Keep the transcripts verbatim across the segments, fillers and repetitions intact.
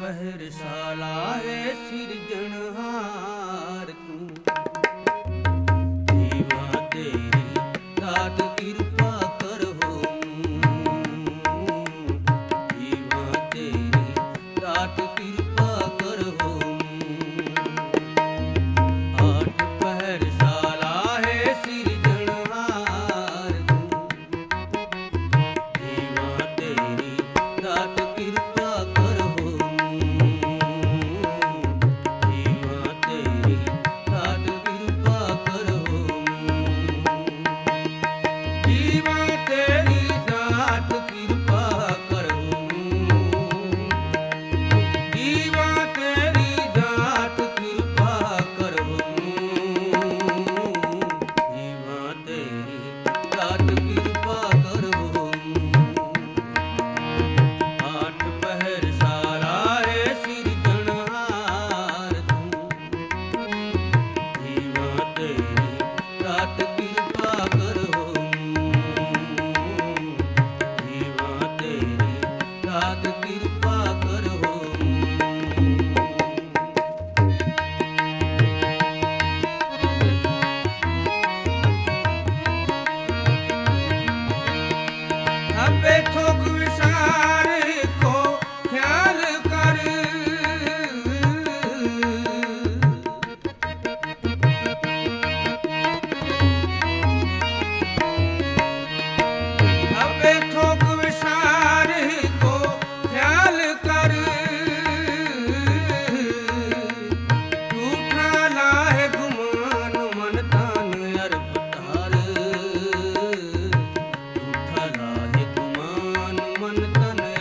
पहर साला है सिरजनहार तू, जीवा तेरी दात कृपा करहो, जीवा तेरी दात कृपा करहो। आठ पहर साला है सिरजनहार तू, जीवा तेरी दात कृपा करहो, जीवा तेरी दात कृपा करहो, जीवा तेरी दात कृपा करहो, जीवा तेरी दात कृपा करहो, जीवा तेरी दात कृपा करहो। आठ पहर साला है सिरजनहार तू, जीवा तेरी दात कृपा करहो, जीवा तेरी दात कृपा करहो। अबे थोक विसार को ख्याल कर, अबे थोक विसार को ख्याल कर, झूठा लाहे गुमान मन तान अर्प तार, झूठा लाहे गुमान मन तन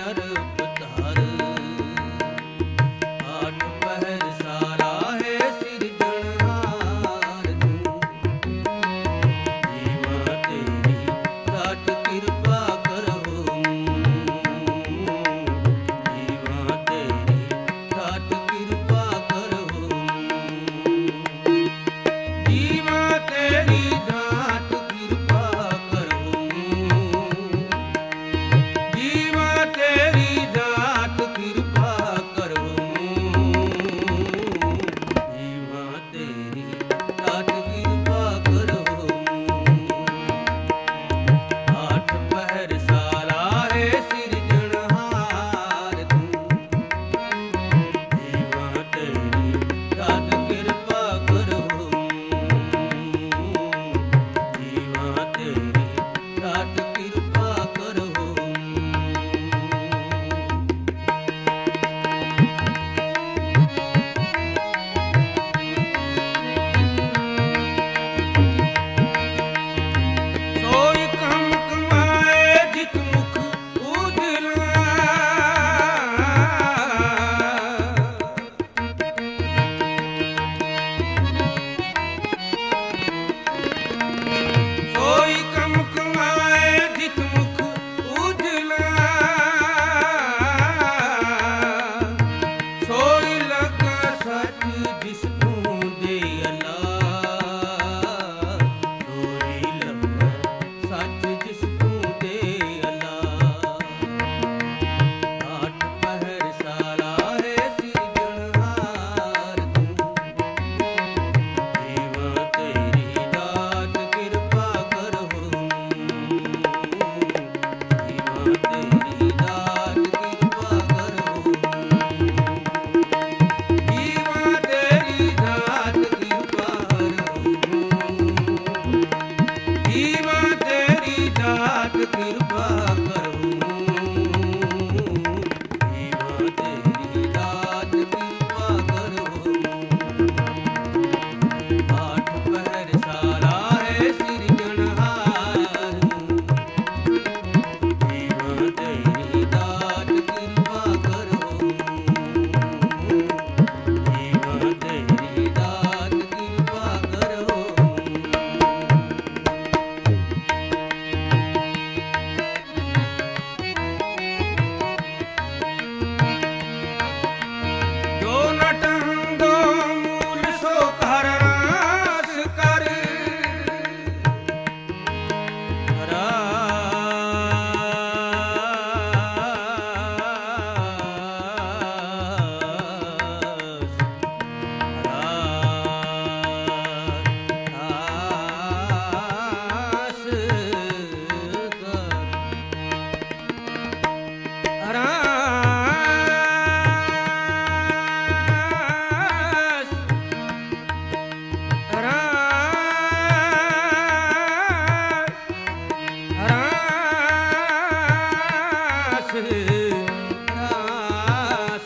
रास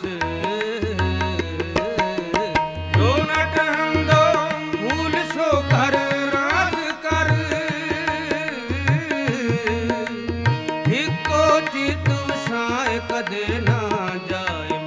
जो नट हंदो मूल सो कर रास कर हिको चित वसाए कदे ना जाए